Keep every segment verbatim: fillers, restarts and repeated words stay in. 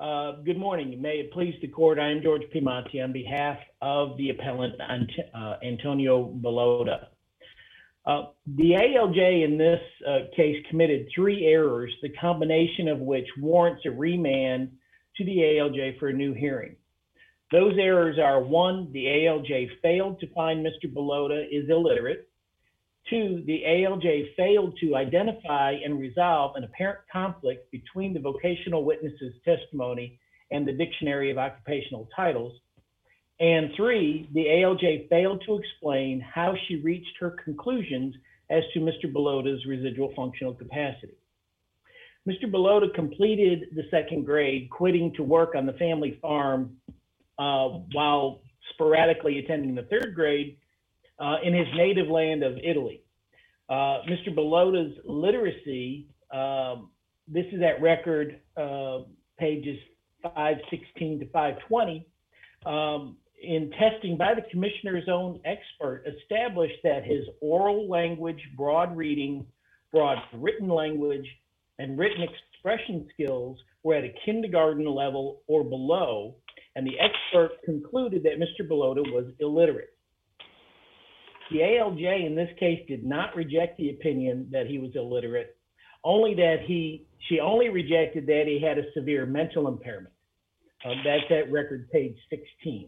Uh, good morning. May it please the court, I am George Piemonte on behalf of the appellant uh, Antonio Bellota. Uh, the A L J in this uh, case committed three errors, the combination of which warrants a remand to the A L J for a new hearing. Those errors are: one, the A L J failed to find Mister Bellota is illiterate. Two, the A L J failed to identify and resolve an apparent conflict between the vocational witness's testimony and the Dictionary of Occupational Titles. And three, the A L J failed to explain how she reached her conclusions as to Mister Bellota's residual functional capacity. Mister Bellota completed the second grade, quitting to work on the family farm uh, while sporadically attending the third grade uh, in his native land of Italy. Uh, Mister Bellota's literacy, um, this is at record uh, pages five sixteen to five twenty, um, in testing by the commissioner's own expert, established that his oral language, broad reading, broad written language, and written expression skills were at a kindergarten level or below, and the expert concluded that Mister Bellota was illiterate. The A L J in this case did not reject the opinion that he was illiterate, only that he, she only rejected that he had a severe mental impairment. Um, that's at record page sixteen.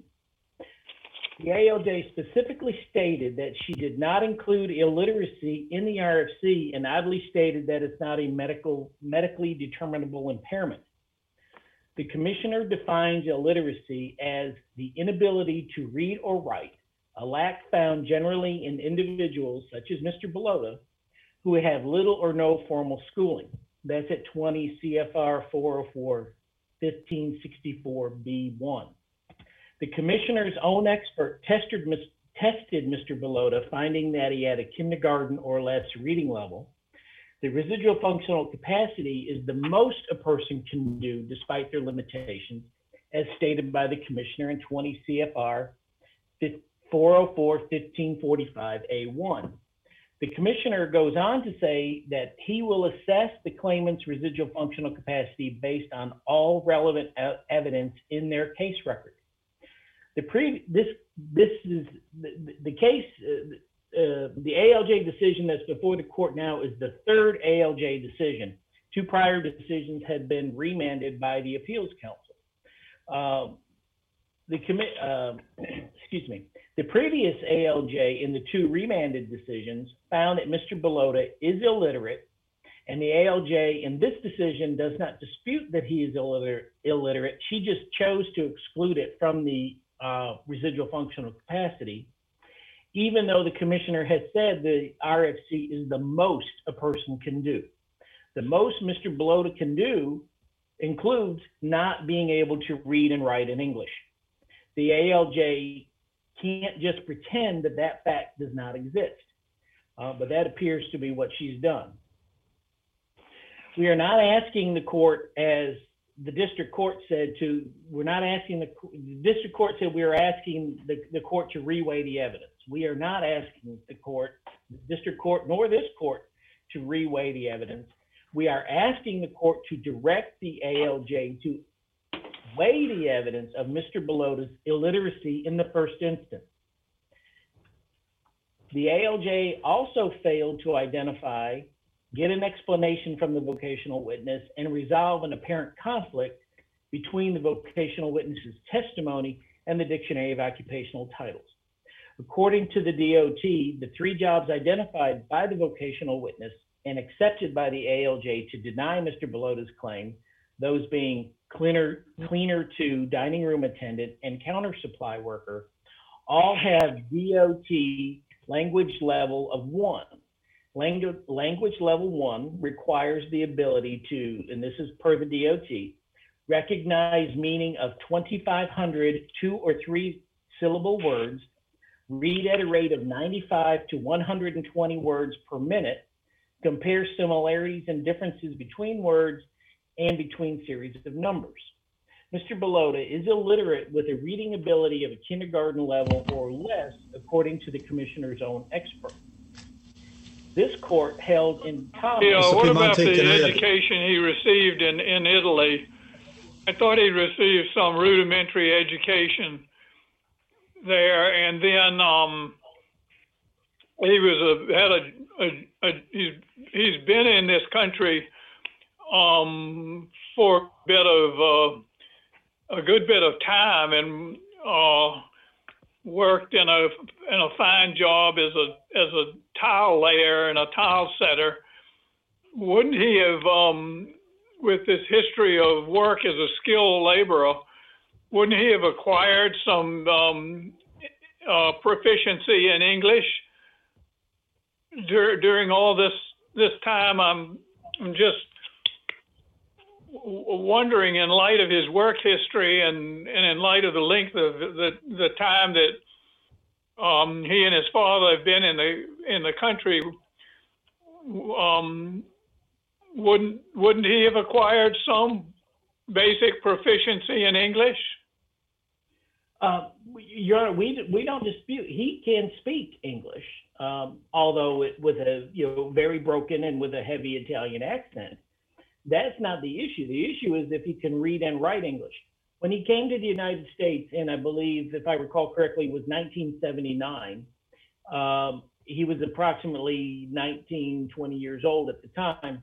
The A L J specifically stated that she did not include illiteracy in the R F C and oddly stated that it's not a medical, medically determinable impairment. The commissioner defines illiteracy as the inability to read or write, a lack found generally in individuals such as Mister Bellota who have little or no formal schooling. That's at twenty C F R four oh four fifteen sixty-four B one. The commissioner's own expert tested, tested Mister Bellota, finding that he had a kindergarten or less reading level. The residual functional capacity is the most a person can do despite their limitations, as stated by the commissioner in twenty C F R four oh four fifteen forty-five A one. The commissioner goes on to say that he will assess the claimant's residual functional capacity based on all relevant evidence in their case record. The pre, this, this is the, the case, uh, uh, the A L J decision that's before the court now is the third A L J decision. Two prior decisions had been remanded by the appeals council. Uh, the commit, uh, excuse me, the previous A L J in the two remanded decisions found that Mister Bellota is illiterate, and the A L J in this decision does not dispute that he is illiterate. illiterate. She just chose to exclude it from the uh, residual functional capacity, even though the commissioner has said the R F C is the most a person can do. The most Mister Bellota can do includes not being able to read and write in English. The A L J can't just pretend that that fact does not exist, uh, but that appears to be what she's done. We are not asking the court, as the district court said, to, we're not asking the, the district court said we are asking the, the court to reweigh the evidence. We are not asking the court, the district court, nor this court to reweigh the evidence. We are asking the court to direct the A L J to weigh the evidence of Mister Bellota's illiteracy in the first instance. The A L J also failed to identify, get an explanation from the vocational witness, and resolve an apparent conflict between the vocational witness's testimony and the Dictionary of Occupational Titles. According to the D O T, the three jobs identified by the vocational witness and accepted by the A L J to deny Mister Bellota's claim, those being cleaner, cleaner to dining room attendant and counter supply worker, all have D O T language level of one. Language, language level one requires the ability to, and this is per the D O T, recognize meaning of twenty-five hundred two or three syllable words, read at a rate of ninety-five to one hundred twenty words per minute, compare similarities and differences between words and between series of numbers. Mister Bellota is illiterate with a reading ability of a kindergarten level or less, according to the commissioner's own expert. This court held in common. Yeah, what about the education he received in, in Italy? I thought he received some rudimentary education there, and then um, he was a had a, a, a he's, he's been in this country um, for a bit of uh, a good bit of time, and uh, worked in a in a fine job as a as a tile layer and a tile setter. Wouldn't he have, um, with this history of work as a skilled laborer, wouldn't he have acquired some um, uh, proficiency in English dur during all this this time? I'm, I'm just wondering, in light of his work history and, and in light of the length of the, the time that um, he and his father have been in the in the country, um, wouldn't wouldn't he have acquired some basic proficiency in English? Uh, Your Honor, we we don't dispute he can speak English, um, although it, with a you know very broken and with a heavy Italian accent. That's not the issue. The issue is if he can read and write English. When he came to the United States, and I believe, if I recall correctly, it was nineteen seventy-nine, um, he was approximately nineteen, twenty years old at the time.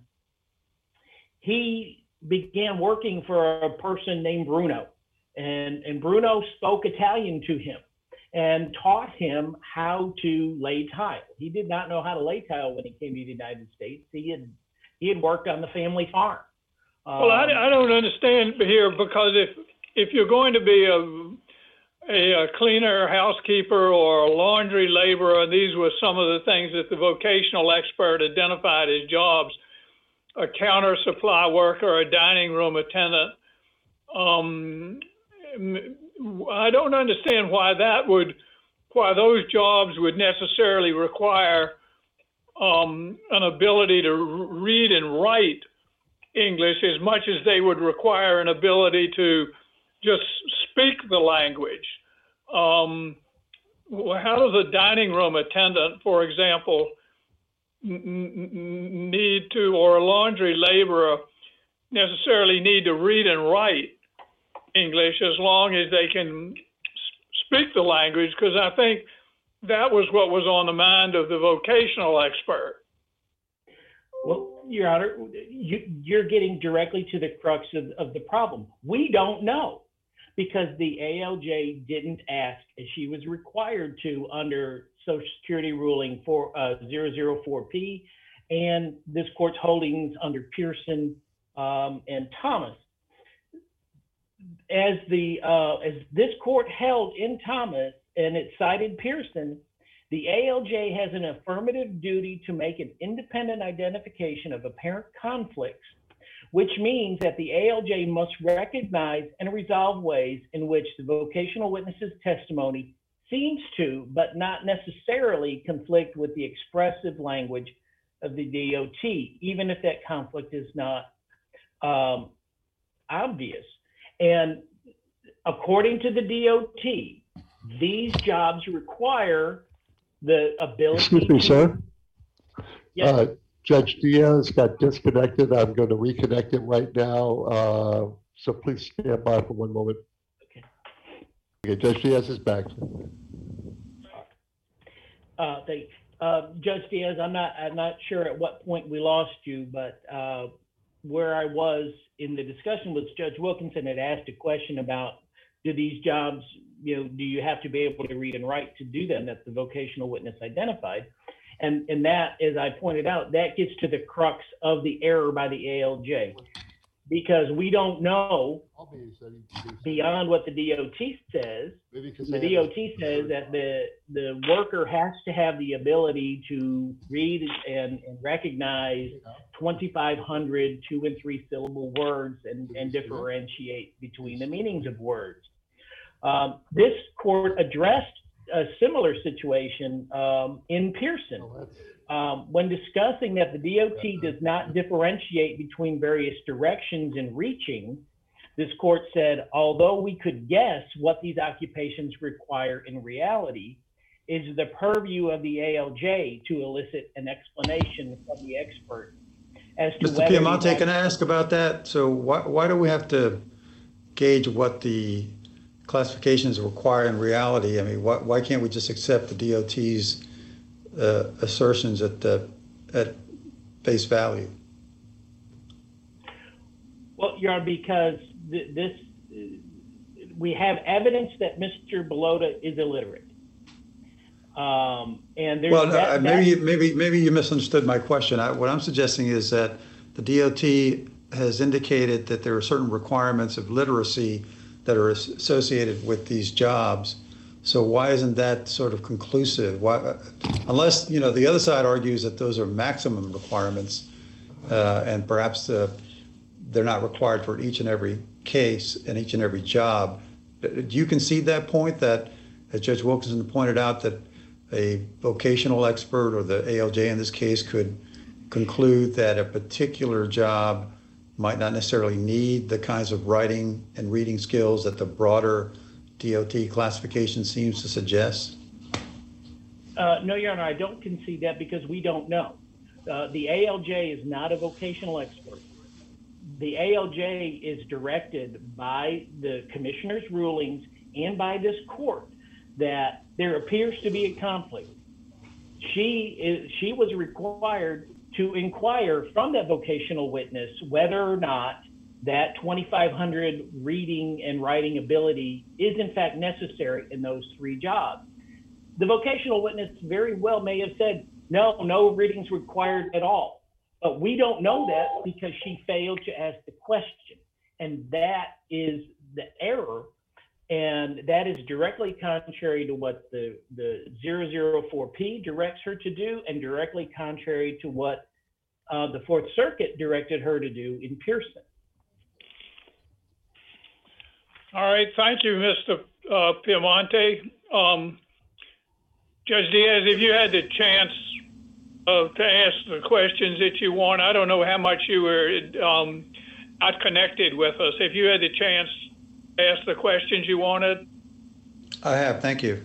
He began working for a person named Bruno, and, and Bruno spoke Italian to him and taught him how to lay tile. He did not know how to lay tile when he came to the United States. He had He had worked on the family farm. Um, well, I, I don't understand here, because if if you're going to be a, a, a cleaner, housekeeper, or a laundry laborer, these were some of the things that the vocational expert identified as jobs: a counter supply worker, a dining room attendant. Um, I don't understand why that would, why those jobs would necessarily require Um, an ability to read and write English as much as they would require an ability to just speak the language. Um, how does a dining room attendant, for example, need to, or a laundry laborer necessarily need to read and write English as long as they can speak the language? Because I think that was what was on the mind of the vocational expert. Well, Your Honor, you, you're getting directly to the crux of, of the problem. We don't know, because the A L J didn't ask, as she was required to under Social Security ruling for uh, zero zero four P and this court's holdings under Pearson um, and Thomas. As the uh, as this court held in Thomas, and it cited Pearson, the A L J has an affirmative duty to make an independent identification of apparent conflicts, which means that the A L J must recognize and resolve ways in which the vocational witness's testimony seems to, but not necessarily, conflict with the expressive language of the D O T, even if that conflict is not um, obvious. And according to the D O T, these jobs require the ability. Excuse me, to, sir. Yes. Uh, Judge Diaz got disconnected. I'm going to reconnect him right now. Uh, so please stand by for one moment. Okay. Okay, Judge Diaz is back. Uh, thank, uh, Judge Diaz, I'm not, I'm not sure at what point we lost you, but uh, where I was in the discussion was Judge Wilkinson had asked a question about, do these jobs, you know, do you have to be able to read and write to do them, that the vocational witness identified? And, and that, as I pointed out, that gets to the crux of the error by the A L J, because we don't know beyond what the D O T says. The D O T says that the, the worker has to have the ability to read and, and recognize twenty-five hundred two and three syllable words and, and differentiate between the meanings of words. Um, this court addressed a similar situation um, in Pearson um, when discussing that the D O T does not differentiate between various directions in reaching. This court said, although we could guess what these occupations require in reality, it is the purview of the A L J to elicit an explanation from the expert as to Mister whether Piemonte, can I ask about that? So why, why do we have to gauge what the classifications require in reality, I mean, why, why can't we just accept the D O T's uh, assertions at the, at face value? Well, Your Honor, because th- this, uh, we have evidence that Mister Belota is illiterate. Um, and there's Well, no, that, maybe, that, maybe, maybe you misunderstood my question. I, what I'm suggesting is that the D O T has indicated that there are certain requirements of literacy that are associated with these jobs. So why isn't that sort of conclusive? Why, unless, you know, the other side argues that those are maximum requirements, uh, and perhaps uh, they're not required for each and every case and each and every job. Do you concede that point, that, as Judge Wilkinson pointed out, that a vocational expert, or the A L J in this case, could conclude that a particular job might not necessarily need the kinds of writing and reading skills that the broader D O T classification seems to suggest? uh, no, Your Honor, I don't concede that because we don't know. Uh, the A L J is not a vocational expert. The A L J is directed by the commissioner's rulings and by this court that there appears to be a conflict. She is, she was required to inquire from that vocational witness whether or not that twenty-five hundred reading and writing ability is in fact necessary in those three jobs. The vocational witness very well may have said, no, no readings required at all. But we don't know that because she failed to ask the question. And that is the error. And that is directly contrary to what the, the zero zero four P directs her to do, and directly contrary to what uh, the Fourth Circuit directed her to do in Pearson. All right, thank you, Mister Uh, Piemonte. Um, Judge Diaz, if you had the chance uh, to ask the questions that you want, I don't know how much you were um, not connected with us. If you had the chance to ask the questions you wanted. I have, thank you.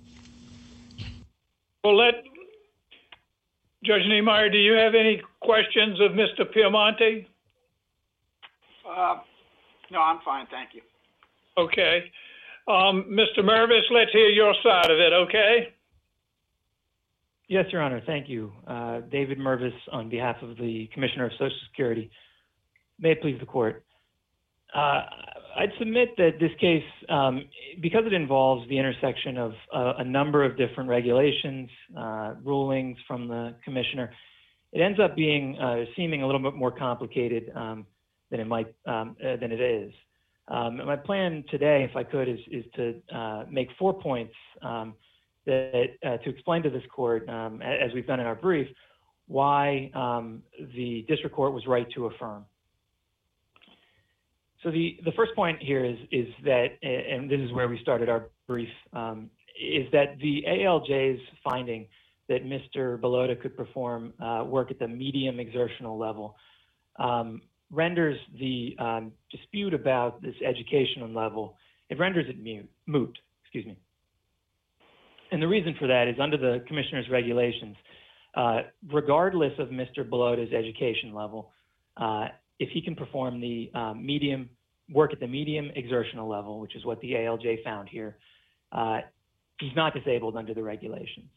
Well, let Judge Niemeyer, do you have any questions of Mister Piemonte? Uh, no, I'm fine, thank you. Okay. Um, Mister Mervis, let's hear your side of it, okay? Yes, Your Honor, thank you. Uh, David Mervis on behalf of the Commissioner of Social Security. May it please the court. Uh, I'd submit that this case, um, because it involves the intersection of uh, a number of different regulations, uh, rulings from the commissioner, it ends up being uh, seeming a little bit more complicated um, than it might um, uh, than it is. Um, my plan today, if I could, is, is to uh, make four points um, that uh, to explain to this court, um, as we've done in our brief, why um, the district court was right to affirm. So the, the first point here is, is that, and this is where we started our brief, um, is that the A L J's finding that Mister Belota could perform uh, work at the medium exertional level um, renders the um, dispute about this educational level, it renders it mute, moot, excuse me. And the reason for that is under the commissioner's regulations, uh, regardless of Mister Belota's education level, uh, if he can perform the um, medium work at the medium exertional level, which is what the A L J found here, uh, he's not disabled under the regulations.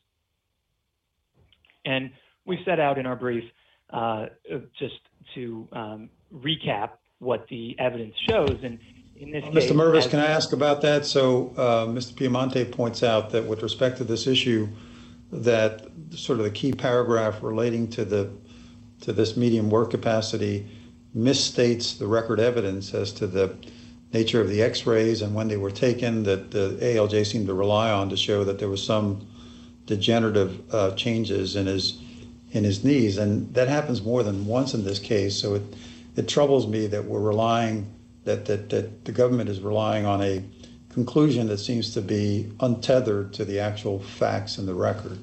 And we've set out in our brief uh, just to um, recap what the evidence shows. And in this Well, case, Mister Mervis, as, can I ask about that? So uh, Mister Piemonte points out that with respect to this issue, that sort of the key paragraph relating to the to this medium work capacity misstates the record evidence as to the nature of the x-rays and when they were taken, that the A L J seemed to rely on to show that there was some degenerative uh, changes in his in his knees. And that happens more than once in this case. So it, it troubles me that we're relying, that, that, that the government is relying on a conclusion that seems to be untethered to the actual facts in the record.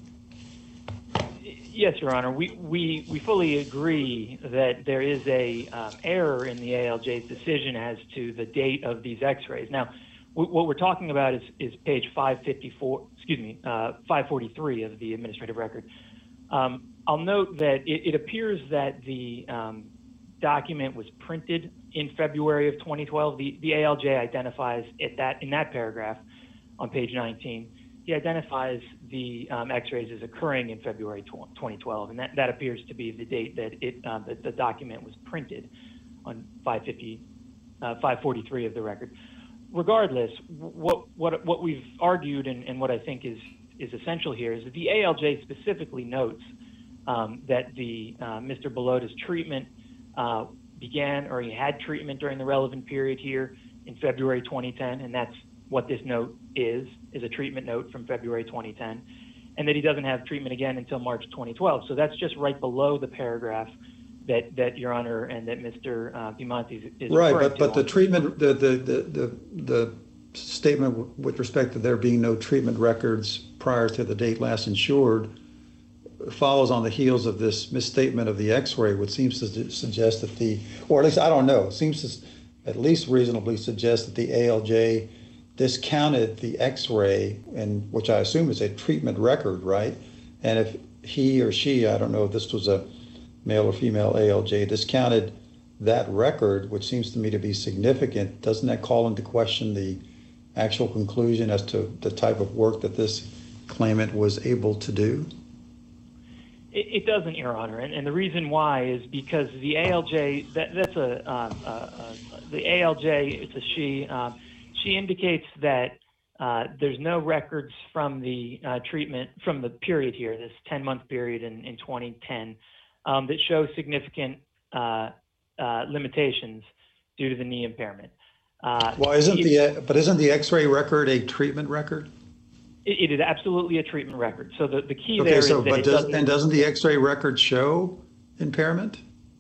yes, Your Honor, we, we, we fully agree that there is a um, error in the A L J's decision as to the date of these x-rays. Now, w- what we're talking about is, is page five fifty-four, excuse me, uh, five forty-three of the administrative record. Um, I'll note that it, it appears that the um, document was printed in February of twenty twelve. The, the A L J identifies it that in that paragraph on page nineteen, he identifies the um, X-rays as occurring in February twenty twelve, and that, that appears to be the date that it uh, that the document was printed on five fifty, uh, five forty-three of the record. Regardless, what what what we've argued and, and what I think is is essential here is that the A L J specifically notes um, that the uh, Mister Belota's treatment uh, began, or he had treatment during the relevant period here in February twenty ten, and that's what this note is, is a treatment note from February twenty ten, and that he doesn't have treatment again until March twenty twelve. So that's just right below the paragraph that, that Your Honor and that Mister Uh, Piemonte is Right, referring but, to but the on- treatment, the, the, the, the, the statement with respect to there being no treatment records prior to the date last insured follows on the heels of this misstatement of the X-ray, which seems to suggest that the, or at least I don't know, seems to at least reasonably suggest that the A L J discounted the X-ray, and which I assume is a treatment record, right? And if he or she, I don't know if this was a male or female A L J, discounted that record, which seems to me to be significant, doesn't that call into question the actual conclusion as to the type of work that this claimant was able to do? It, it doesn't, Your Honor, and, and the reason why is because the A L J, that, that's a, um, uh, uh, the A L J, it's a she, um, she indicates that uh, there's no records from the uh, treatment, from the period here, this ten-month period in, in twenty ten, um, that shows significant uh, uh, limitations due to the knee impairment. Uh, Well, isn't it, the, but isn't the X-ray record a treatment record? It, it is absolutely a treatment record. So the, the key Okay, there so, is that but it does, doesn't, and doesn't the X-ray record show impairment?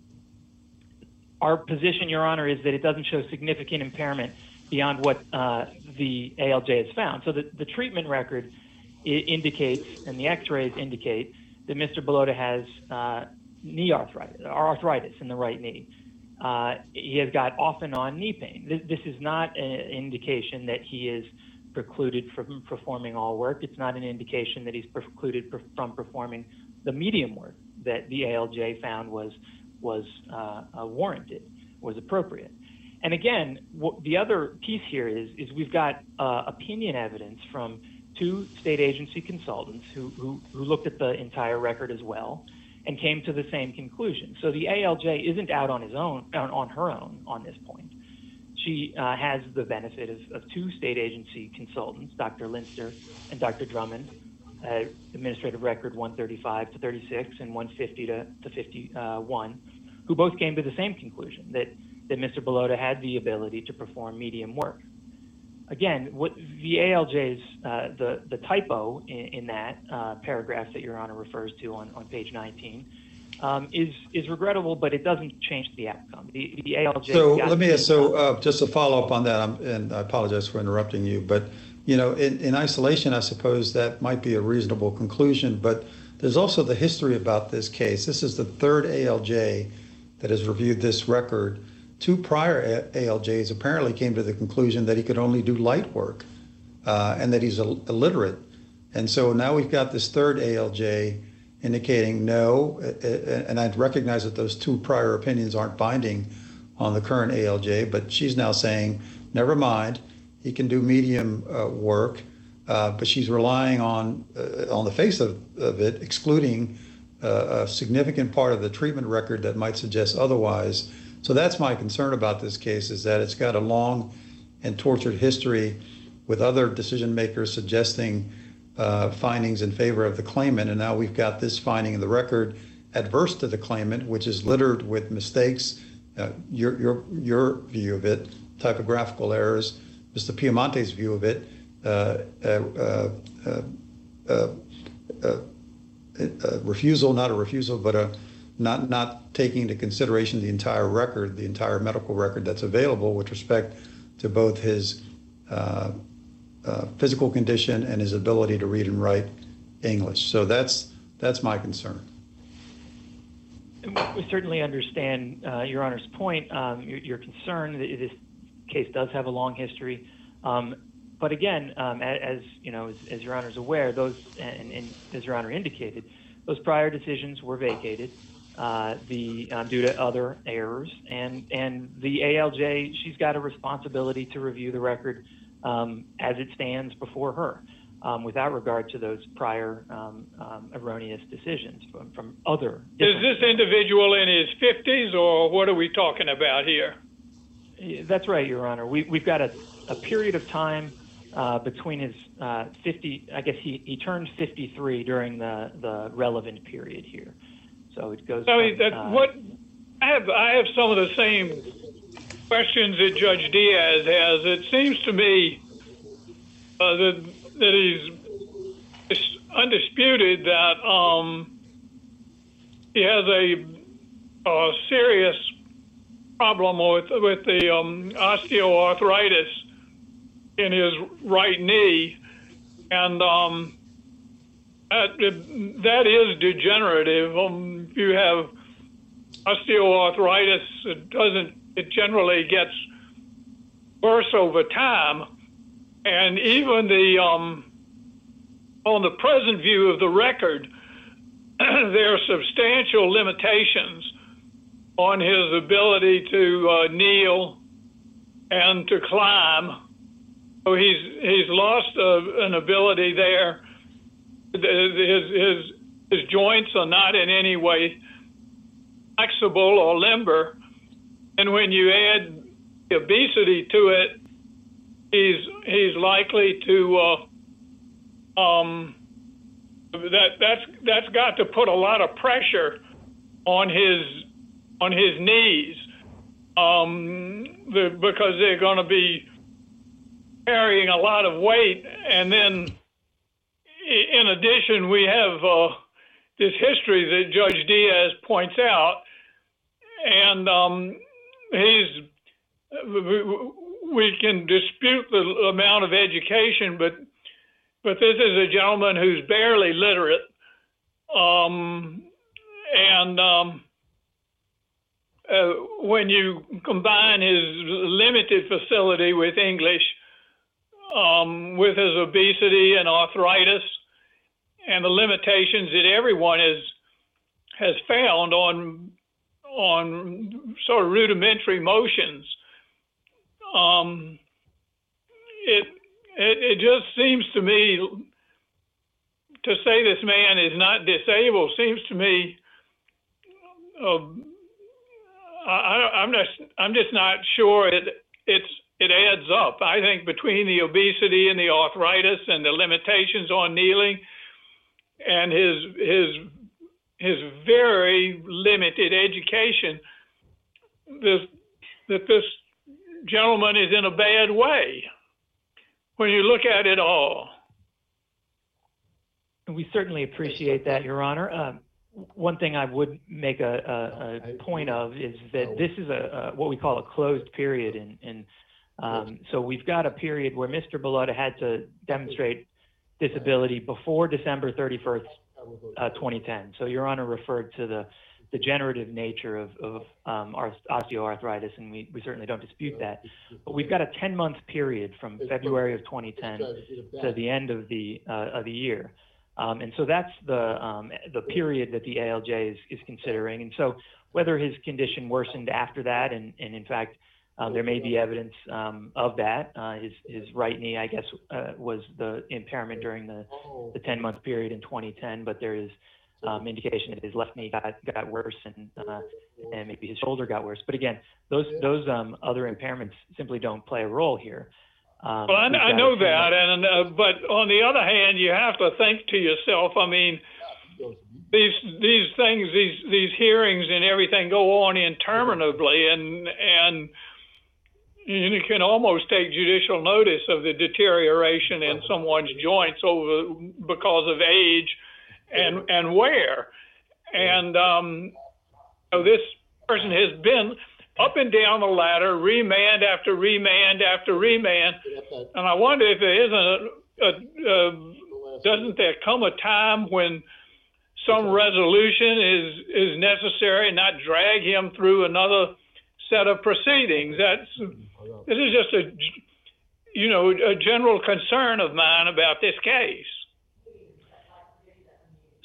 our position, Your Honor, is that it doesn't show significant impairment beyond what uh, the A L J has found. So the, the treatment record I indicates, and the X-rays indicate, that Mister Belota has uh, knee arthritis, or arthritis in the right knee. Uh, he has got off and on knee pain. This, this is not an indication that he is precluded from performing all work. It's not an indication that he's precluded per from performing the medium work that the A L J found was was uh, uh, warranted, was appropriate. And again, the other piece here is is we've got uh, opinion evidence from two state agency consultants who, who who looked at the entire record as well and came to the same conclusion. So the A L J isn't out on his own, on, on her own on this point. She uh, has the benefit of, of two state agency consultants, Doctor Linster and Doctor Drummond, uh, administrative record one thirty-five to thirty-six and one fifty to fifty-one, who both came to the same conclusion, that, that Mister Belota had the ability to perform medium work. Again, what the A L J's, uh, the, the typo in, in that uh, paragraph that Your Honor refers to on, on page nineteen um, is, is regrettable, but it doesn't change the outcome. The, the A L J. So let me, so uh, just to follow up on that, I'm, and I apologize for interrupting you, but you know, in, in isolation, I suppose that might be a reasonable conclusion, but there's also the history about this case. This is the third A L J that has reviewed this record. Two prior A L Js apparently came to the conclusion that he could only do light work uh, and that he's Ill illiterate. And so now we've got this third A L J indicating no, and I recognize that those two prior opinions aren't binding on the current A L J, but she's now saying, never mind, he can do medium uh, work, uh, but she's relying on, uh, on the face of, of it, excluding uh, a significant part of the treatment record that might suggest otherwise. So that's my concern about this case, is that it's got a long and tortured history with other decision makers suggesting uh, findings in favor of the claimant. And now we've got this finding in the record adverse to the claimant, which is littered with mistakes, uh, your, your, your view of it, typographical errors, Mister Piemonte's view of it, uh, uh, uh, uh, uh, uh, refusal, not a refusal, but a not not taking into consideration the entire record, the entire medical record that's available with respect to both his uh, uh, physical condition and his ability to read and write English. So that's that's my concern. We certainly understand uh, Your Honor's point, um, your, your concern that this case does have a long history. Um, but again, um, as, as you know, as, as Your Honor is aware, those and, and as Your Honor indicated, those prior decisions were vacated. uh, the uh, due to other errors, and and the A L J, she's got a responsibility to review the record um, as it stands before her, um, without regard to those prior um, um, erroneous decisions from, from other. Is this individual in his fifties, or what are we talking about here? That's right, Your Honor. We, we've got a, a period of time uh, between his uh, fifty, I guess he, he turned fifty-three during the, the relevant period here. So it goes. So from, that, uh, what, I have, I have some of the same questions that Judge Diaz has. It seems to me uh, that, that he's it's undisputed that um, he has a, a serious problem with with the um, osteoarthritis in his right knee, and um, that that is degenerative. Um, if you have osteoarthritis, it doesn't. It generally gets worse over time, and even the um, on the present view of the record, there are substantial limitations on his ability to uh, kneel and to climb. So he's he's lost uh, an ability there. His, his his joints are not in any way flexible or limber, and when you add obesity to it, he's he's likely to uh, um, that that's that's got to put a lot of pressure on his on his knees, um, the, because they're going to be carrying a lot of weight. And then in addition, we have uh, this history that Judge Diaz points out, and um, he's, we can dispute the amount of education, but, but this is a gentleman who's barely literate, um, and um, Uh, when you combine his limited facility with English, um, with his obesity and arthritis, and the limitations that everyone is, has found on, on sort of rudimentary motions, um, it, it, it just seems to me, to say this man is not disabled seems to me uh, I, I'm just, I'm just not sure it, it's, it adds up. I think between the obesity and the arthritis and the limitations on kneeling and his, his, his very limited education, this, that this gentleman is in a bad way when you look at it all. We certainly appreciate that, Your Honor. Um, One thing I would make a, a, a point of is that this is a, a what we call a closed period, and, and um, so we've got a period where Mister Balota had to demonstrate disability before December thirty-first, uh, twenty ten. So Your Honor referred to the degenerative nature of, of um, our osteoarthritis, and we, we certainly don't dispute that. But we've got a ten-month period from February of twenty ten to the end of the uh, of the year. Um, and so that's the um, the period that the A L J is, is considering. And so whether his condition worsened after that, and, and in fact, um, there may be evidence um, of that. Uh, his, his right knee, I guess, uh, was the impairment during the, the ten-month period in twenty ten, but there is um, indication that his left knee got, got worse, and, uh, and maybe his shoulder got worse. But again, those, those um, other impairments simply don't play a role here. Um, well, I, I know that, and uh, but on the other hand, you have to think to yourself. I mean, these these things, these these hearings and everything go on interminably, and and you can almost take judicial notice of the deterioration in someone's joints over because of age and and wear, and um, so this person has been up and down the ladder, remand after remand after remand, and I wonder if there isn't a, a, a doesn't there come a time when some resolution is is necessary, not drag him through another set of proceedings? That's this is just a you know a general concern of mine about this case.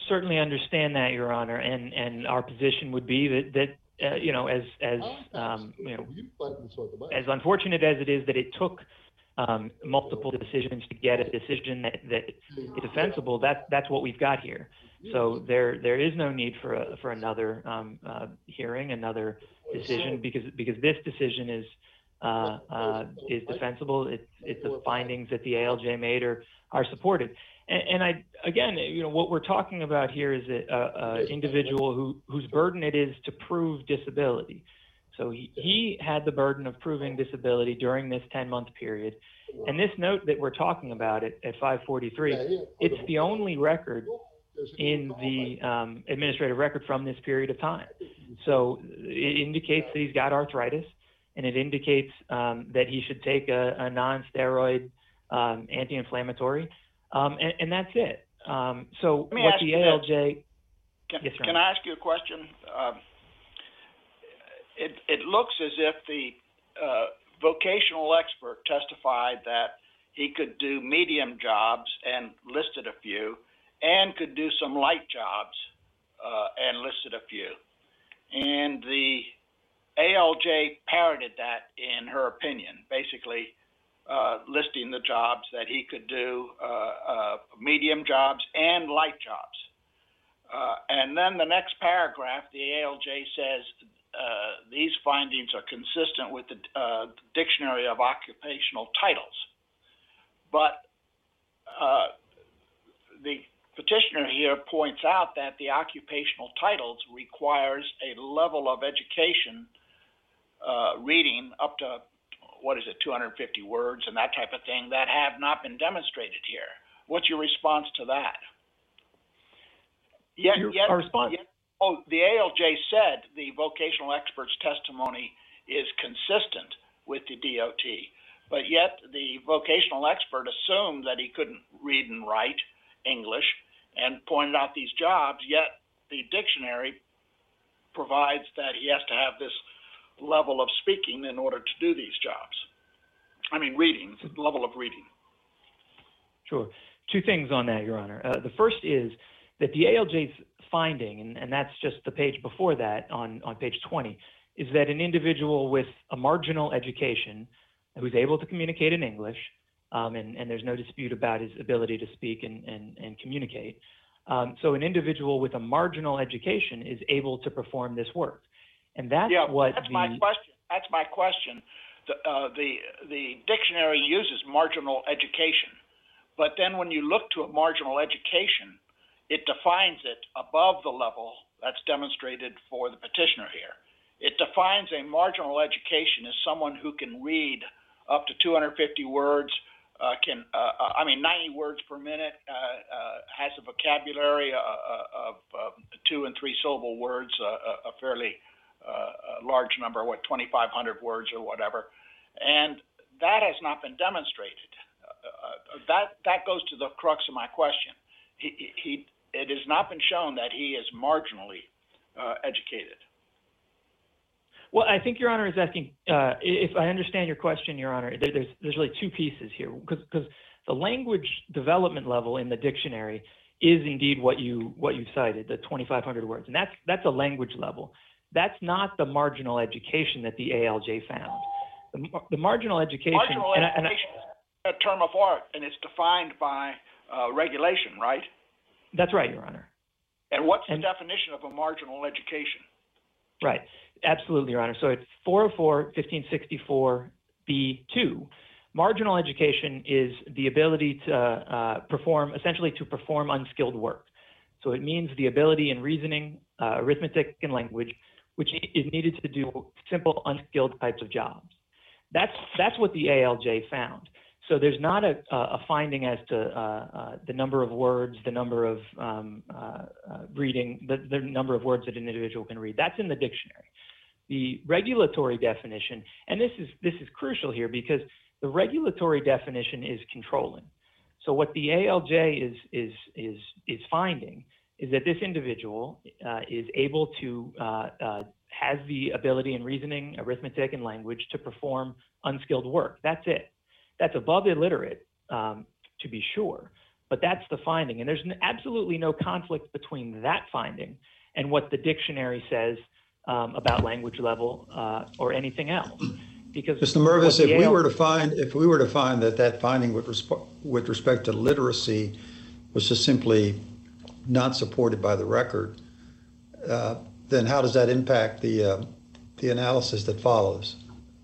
certainly understand that, Your Honor, and, and our position would be that, that uh, you know, as, as, um, you know, as unfortunate as it is that it took um, multiple decisions to get a decision that, that is defensible, that, that's what we've got here. So there, there is no need for a, for another um, uh, hearing, another decision, because, because this decision is, uh, uh, is defensible. It's, it's the findings that the A L J made are, are supported. And, and I, again, you know, what we're talking about here is a, a, a individual who, whose burden it is to prove disability. So he, he had the burden of proving disability during this ten month period. And this note that we're talking about at, at five forty-three, it's the only record in the um, administrative record from this period of time. So it indicates that he's got arthritis, and it indicates um, that he should take a, a non-steroid um, anti-inflammatory, um, and, and that's it. Um, so what the A L J... Can, yes, can I ask you a question? Um, it, it looks as if the uh, vocational expert testified that he could do medium jobs and listed a few, and could do some light jobs uh, and listed a few. And the A L J parroted that in her opinion, basically uh, listing the jobs that he could do, uh, uh, medium jobs and light jobs. Uh, and then the next paragraph, the A L J says uh, these findings are consistent with the uh, Dictionary of Occupational Titles. But uh, the petitioner here points out that the occupational titles requires a level of education, uh, reading up to, what is it, two hundred fifty words and that type of thing that have not been demonstrated here. What's your response to that? Yet, Your, yet, our response. yet, oh, the A L J said the vocational expert's testimony is consistent with the D O T, but yet the vocational expert assumed that he couldn't read and write English and pointed out these jobs, yet the dictionary provides that he has to have this level of speaking in order to do these jobs. I mean, reading, level of reading. Sure. Two things on that, Your Honor. Uh, the first is that the A L J's finding, and, and that's just the page before that on, on page twenty, is that an individual with a marginal education who's able to communicate in English, um, and, and there's no dispute about his ability to speak and, and, and communicate. Um, so an individual with a marginal education is able to perform this work. And that's yeah, what that's the... my question. That's my question. The, uh, the, the dictionary uses marginal education, but then when you look to a marginal education, it defines it above the level that's demonstrated for the petitioner here. It defines a marginal education as someone who can read up to two hundred fifty words, uh, can, uh, I mean, ninety words per minute, uh, uh, has a vocabulary uh, uh, of uh, two and three syllable words, uh, a fairly uh, large number, what, twenty-five hundred words or whatever. And that has not been demonstrated. Uh, that, that goes to the crux of my question. He, he, it has not been shown that he is marginally uh, educated. Well, I think Your Honor is asking, uh, if I understand your question, Your Honor, there, there's, there's really two pieces here, because, because the language development level in the dictionary is indeed what you, what you cited, the twenty-five hundred words, and that's, that's a language level. That's not the marginal education that the A L J found. The, the marginal education... Marginal and education I, and I, is a term of art, and it's defined by uh, regulation, right? That's right, Your Honor. And what's and, the definition of a marginal education? Right. Absolutely, Your Honor. So it's four oh four, fifteen sixty-four B two. Marginal education is the ability to uh, perform, essentially to perform unskilled work. So it means the ability in reasoning, uh, arithmetic, and language, which is needed to do simple, unskilled types of jobs. That's, that's what the A L J found. So there's not a, a finding as to uh, uh, the number of words, the number of um, uh, uh, reading, the, the number of words that an individual can read. That's in the dictionary. The regulatory definition, and this is, this is crucial here because the regulatory definition is controlling. So what the A L J is, is, is, is finding is that this individual uh, is able to, uh, uh, has the ability in reasoning, arithmetic, and language to perform unskilled work. That's it. That's above illiterate, um, to be sure, but that's the finding. And there's n- absolutely no conflict between that finding and what the dictionary says um, about language level uh, or anything else. Because Mister Mervis, what the if we A L were to find, if we were to find that that finding with respect, with respect to literacy was just simply not supported by the record, uh, then how does that impact the, uh, the analysis that follows?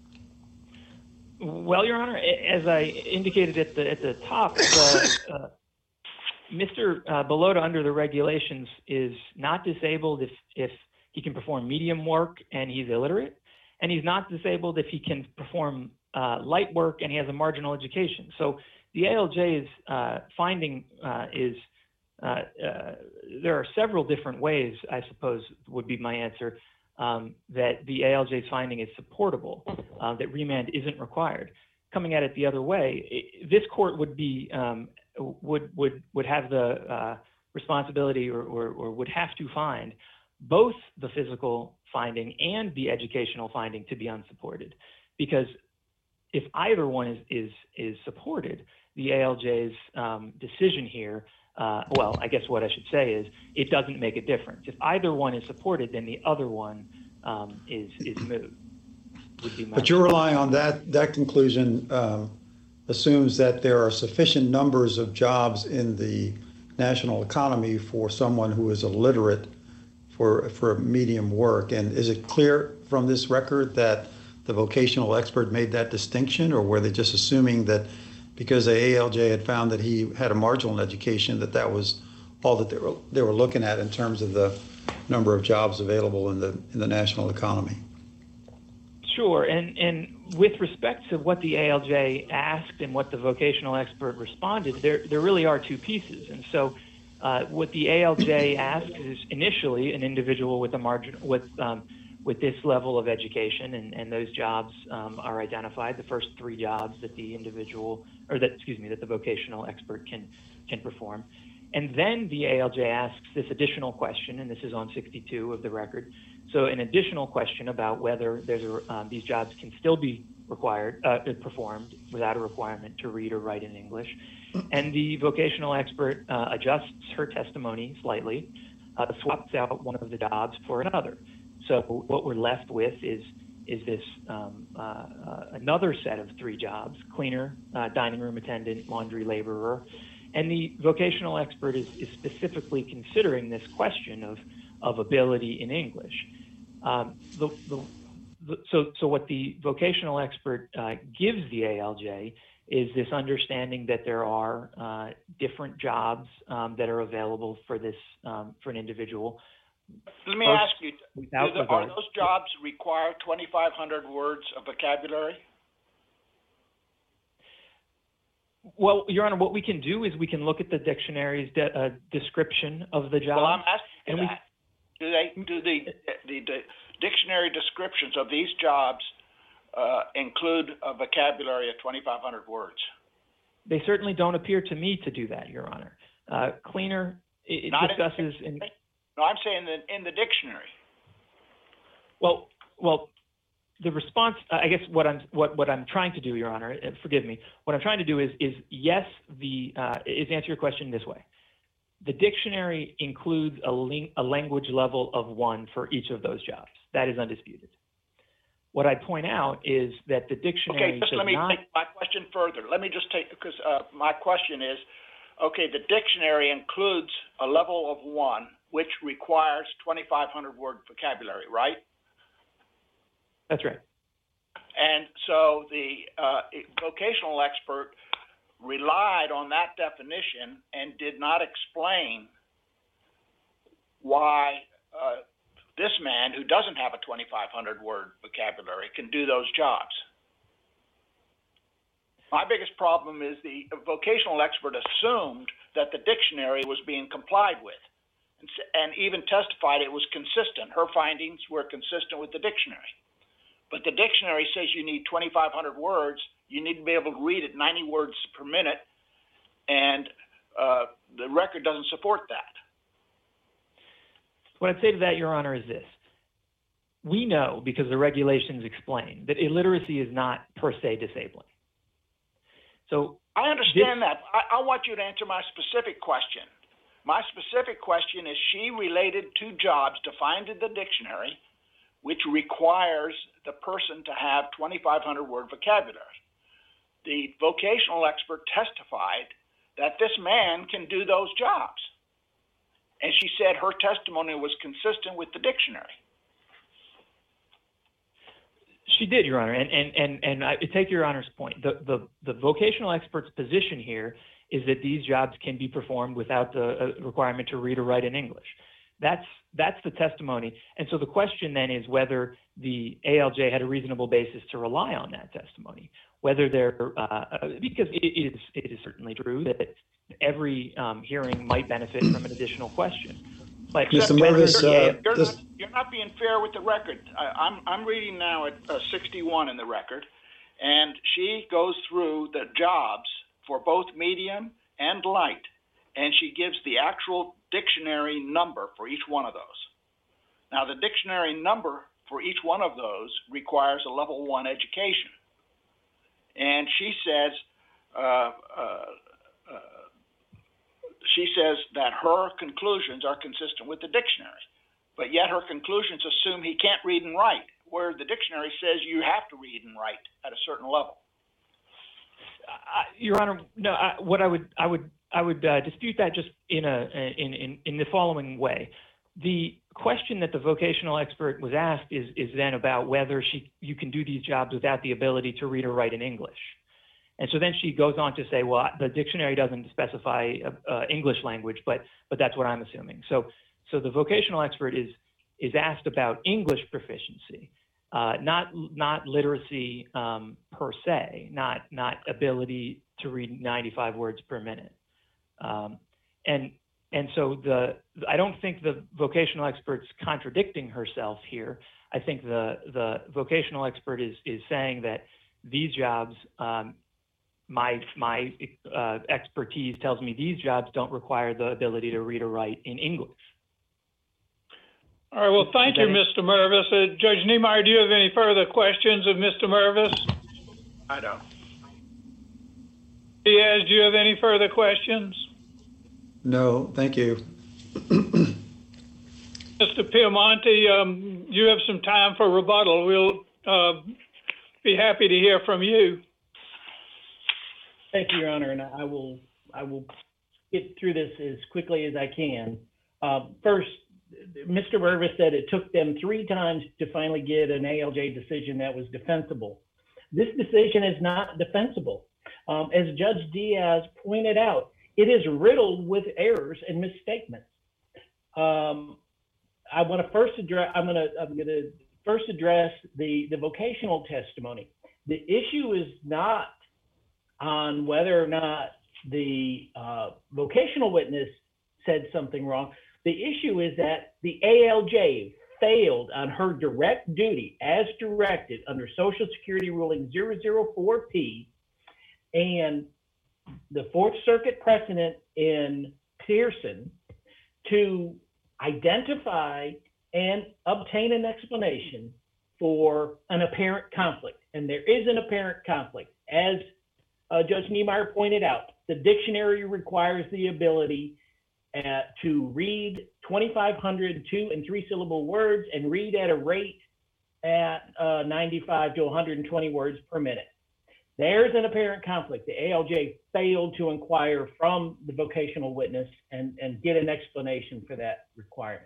Well, Your Honor, a- as I indicated at the at the top, the, uh, Mister Uh, Belota, under the regulations, is not disabled if if he can perform medium work and he's illiterate, and he's not disabled if he can perform uh, light work and he has a marginal education. So the A L J's uh, finding uh, is uh, uh, there are several different ways, I suppose, would be my answer. Um, that the A L J's finding is supportable, uh, that remand isn't required. Coming at it the other way, it, this court would be um, would would would have the uh, responsibility or, or, or would have to find both the physical finding and the educational finding to be unsupported, because if either one is is is supported, the A L J's um, decision here. Uh, well, I guess what I should say is it doesn't make a difference. If either one is supported, then the other one um, is is moot. Would be my But you're relying on that, that conclusion um, assumes that there are sufficient numbers of jobs in the national economy for someone who is illiterate for, for medium work. And is it clear from this record that the vocational expert made that distinction, or were they just assuming that because the A L J had found that he had a marginal education, that that was all that they were they were looking at in terms of the number of jobs available in the in the national economy? Sure, and and with respect to what the A L J asked and what the vocational expert responded, there there really are two pieces. And so, uh, what the A L J asked is initially an individual with a margin with um, with this level of education, and, and those jobs um, are identified. The first three jobs that the individual, or that excuse me, that the vocational expert can can perform, and then the A L J asks this additional question, and this is on sixty-two of the record. So an additional question about whether there's a, um, these jobs can still be required uh, performed without a requirement to read or write in English, and the vocational expert uh, adjusts her testimony slightly, uh, swaps out one of the jobs for another. So what we're left with is is this um, uh, uh, another set of three jobs: cleaner, uh, dining room attendant, laundry laborer, and the vocational expert is, is specifically considering this question of of ability in English. Um, the, the, the, so so what the vocational expert uh, gives the A L J is this understanding that there are uh, different jobs um, that are available for this um, for an individual. Let me First, ask you, do without the, are regard- those jobs require twenty-five hundred words of vocabulary? Well, Your Honor, what we can do is we can look at the dictionary's de- uh, description of the job. Well, I'm asking and you we- that. Do they, do the, the, the dictionary descriptions of these jobs uh, include a vocabulary of twenty-five hundred words? They certainly don't appear to me to do that, Your Honor. Uh, cleaner, it, it Not in the discusses in, No, I'm saying that in the dictionary. well, well, the response, I guess what I'm, what, what I'm trying to do, Your Honor, uh, forgive me, what I'm trying to do is, is yes, the, uh, is answer your question this way. The dictionary includes a, ling- a language level of one for each of those jobs. That is undisputed. What I point out is that the dictionary Okay, just does let me not. take my question further. Let me just take, because uh, my question is, okay, the dictionary includes a level of one, which requires twenty-five hundred word vocabulary, right? That's right. And so the uh, vocational expert relied on that definition and did not explain why uh, this man, who doesn't have a twenty-five hundred word vocabulary, can do those jobs. My biggest problem is the vocational expert assumed that the dictionary was being complied with, and, and even testified it was consistent. Her findings were consistent with the dictionary. But the dictionary says you need twenty-five hundred words. You need to be able to read at ninety words per minute, and uh, the record doesn't support that. What I'd say to that, Your Honor, is this. We know, because the regulations explain, that illiteracy is not per se disabling. So I understand that. I, I want you to answer my specific question. My specific question is, she related two jobs defined in the dictionary, which requires the person to have twenty-five hundred word vocabulary. The vocational expert testified that this man can do those jobs. And she said her testimony was consistent with the dictionary. she did, Your Honor, and and and and I take Your Honor's point. The the the vocational expert's position here is that these jobs can be performed without the uh, requirement to read or write in English. That's that's the testimony, and so the question then is whether the A L J had a reasonable basis to rely on that testimony. Whether they're uh, because it is it is certainly true that every um, hearing might benefit from an additional question. But Mister Mervis, you're, uh, you're, this- not, you're not being fair with the record. I, I'm I'm reading now at uh, sixty-one in the record, and she goes through the jobs for both medium and light, and she gives the actual dictionary number for each one of those. Now, the dictionary number for each one of those requires a level one education, and she says. Uh, uh, uh, She says that her conclusions are consistent with the dictionary, but yet her conclusions assume he can't read and write, where the dictionary says you have to read and write at a certain level. Uh, Your Honor, no. I, what I would, I would, I would uh, dispute that just in a in, in in the following way. The question that the vocational expert was asked is is then about whether she you can do these jobs without the ability to read or write in English. And so then she goes on to say, well, the dictionary doesn't specify uh, uh, English language, but but that's what I'm assuming. So so the vocational expert is is asked about English proficiency, uh, not not literacy um, per se, not not ability to read ninety-five words per minute. Um, and and so the I don't think the vocational expert's contradicting herself here. I think the the vocational expert is is saying that these jobs. Um, My my uh, expertise tells me these jobs don't require the ability to read or write in English. All right. Well, thank you, Mister Mervis. Uh, Judge Niemeyer, do you have any further questions of Mister Mervis? I don't. Diaz, do you have any further questions? No, thank you. Mister Piemonte, um, you have some time for rebuttal. We'll uh, be happy to hear from you. Thank you, Your Honor, and I will I will get through this as quickly as I can. Uh, first, Mister Mervis said it took them three times to finally get an A L J decision that was defensible. This decision is not defensible. Um, as Judge Diaz pointed out, it is riddled with errors and misstatements. Um, I want to first address. I'm going to I'm going to first address the the vocational testimony. The issue is not on whether or not the uh, vocational witness said something wrong. The issue is that the A L J failed on her direct duty as directed under Social Security ruling zero zero four P and the Fourth Circuit precedent in Pearson to identify and obtain an explanation for an apparent conflict. And there is an apparent conflict. As Uh, Judge Niemeyer pointed out, the dictionary requires the ability uh, to read twenty-five hundred two and three syllable words and read at a rate at uh, ninety-five to one hundred twenty words per minute. There's an apparent conflict. The A L J failed to inquire from the vocational witness and, and get an explanation for that requirement.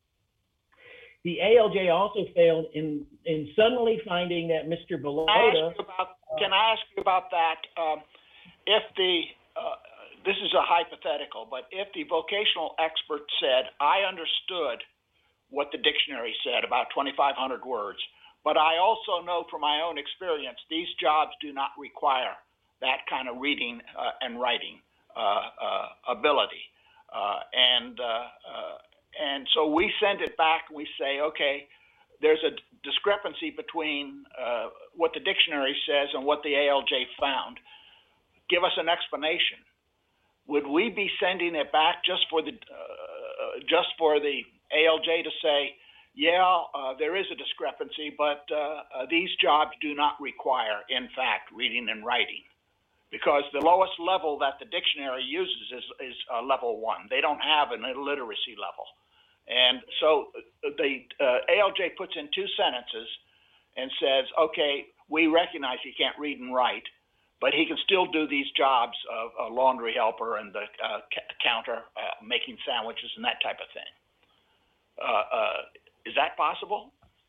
The A L J also failed in, in suddenly finding that Mister Bellotta. Can I ask you about that? Um, if the, uh, this is a hypothetical, but if the vocational expert said, I understood what the dictionary said about twenty-five hundred words, but I also know from my own experience, these jobs do not require that kind of reading uh, and writing uh, uh, ability. Uh, and, uh, uh, and so we send it back and we say, okay, there's a discrepancy between uh, what the dictionary says and what the A L J found. Give us an explanation. Would we be sending it back just for the uh, just for the A L J to say, yeah, uh, there is a discrepancy, but uh, uh, these jobs do not require, in fact, reading and writing? because the lowest level that the dictionary uses is, is uh, level one. They don't have an illiteracy level. And so the uh, A L J puts in two sentences and says, okay, we recognize he can't read and write, but he can still do these jobs of a laundry helper and the uh, counter, uh, making sandwiches and that type of thing. Uh, uh, is that possible?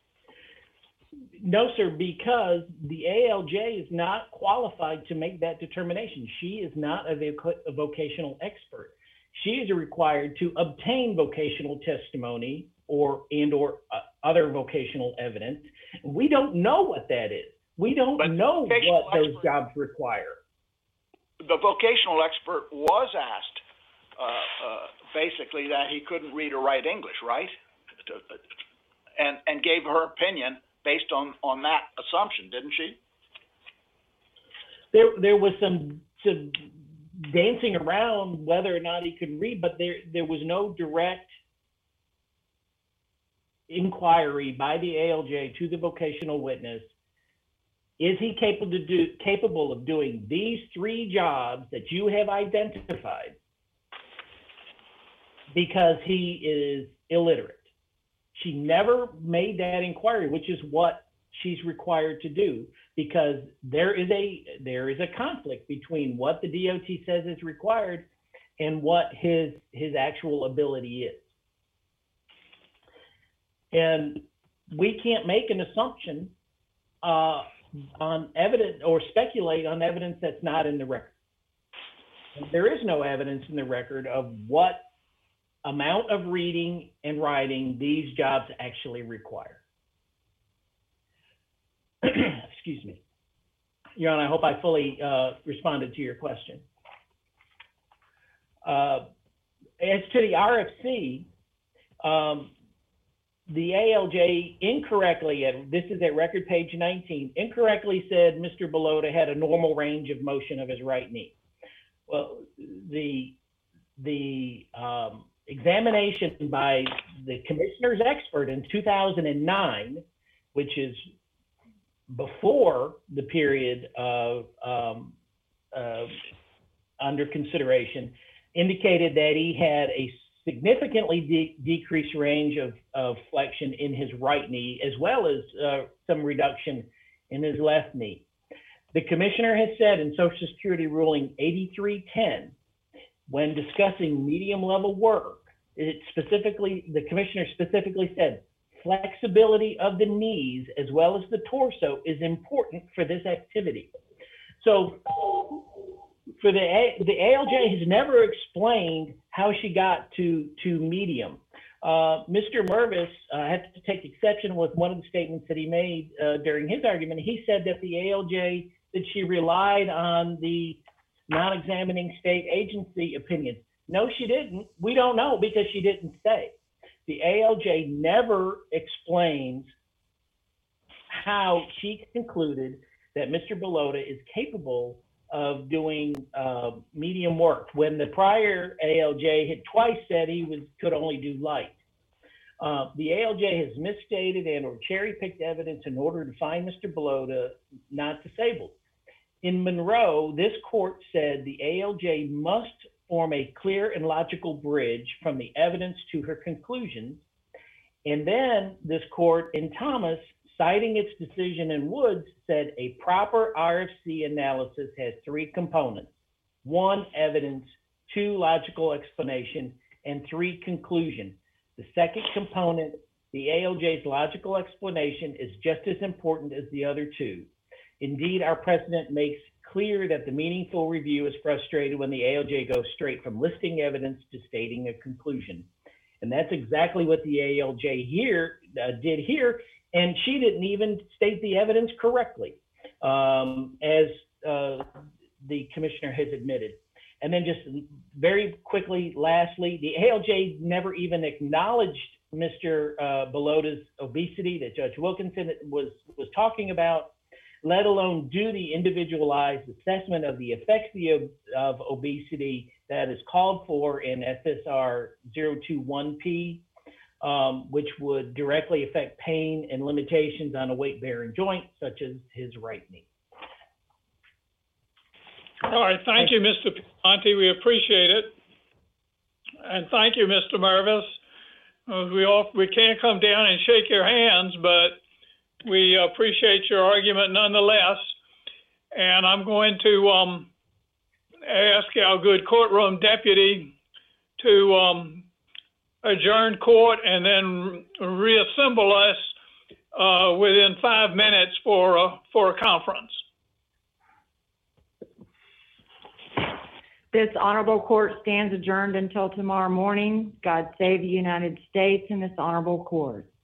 No, sir, because the A L J is not qualified to make that determination. She is not a, voc- a vocational expert. She is required to obtain vocational testimony or and or uh, other vocational evidence. We don't know what that is. We don't But know what those expert, jobs require. The vocational expert was asked uh, uh, basically that he couldn't read or write English, right? And and gave her opinion based on, on that assumption, didn't she? There there was some, some dancing around whether or not he could read, but there there was no direct inquiry by the A L J to the vocational witness. Is he capable to do capable of doing these three jobs that you have identified because he is illiterate? She never made that inquiry, which is what she's required to do, because there is a there is a conflict between what the D O T says is required and what his his actual ability is. And we can't make an assumption uh, on evidence or speculate on evidence that's not in the record. And there is no evidence in the record of what amount of reading and writing these jobs actually require. Excuse me. Your Honor, I hope I fully uh, responded to your question. Uh, as to the R F C, um, the A L J incorrectly, at, this is at record page nineteen, incorrectly said Mister Belota had a normal range of motion of his right knee. Well, the, the um, examination by the commissioner's expert in two thousand nine, which is before the period of um, uh, under consideration, indicated that he had a significantly de- decreased range of, of flexion in his right knee, as well as uh, some reduction in his left knee. The commissioner has said in Social Security ruling eighty-three ten, when discussing medium level work, it specifically, the commissioner specifically said, flexibility of the knees as well as the torso is important for this activity. So for the, A, the A L J has never explained how she got to, to medium. Uh, Mister Mervis uh, had to take exception with one of the statements that he made uh, during his argument. He said that the A L J, that she relied on the non-examining state agency opinion. No, she didn't. We don't know because she didn't say. The A L J never explains how she concluded that Mister Belota is capable of doing uh, medium work when the prior A L J had twice said he was could only do light. Uh, the A L J has misstated and or cherry-picked evidence in order to find Mister Belota not disabled. In Monroe, this court said the A L J must form a clear and logical bridge from the evidence to her conclusions. And then this court in Thomas, citing its decision in Woods, said a proper R F C analysis has three components: one, evidence; two, logical explanation; and three, conclusion. The second component, the A L J's logical explanation, is just as important as the other two. Indeed, our precedent makes clear that the meaningful review is frustrated when the A L J goes straight from listing evidence to stating a conclusion. And that's exactly what the A L J here uh, did here. And she didn't even state the evidence correctly, um, as uh, the commissioner has admitted. And then just very quickly, lastly, the A L J never even acknowledged Mister Uh, Belota's obesity that Judge Wilkinson was, was talking about, let alone do the individualized assessment of the effects of, of obesity that is called for in S S R zero two one P, um, which would directly affect pain and limitations on a weight-bearing joint, such as his right knee. All right, thank you, Mister Piemonte. We appreciate it. And thank you, Mister Mervis. Uh, we all, we can't come down and shake your hands, but we appreciate your argument nonetheless. And I'm going to um, ask our good courtroom deputy to um, adjourn court and then reassemble us uh, within five minutes for a, for a conference. This honorable court stands adjourned until tomorrow morning. God save the United States and this honorable court.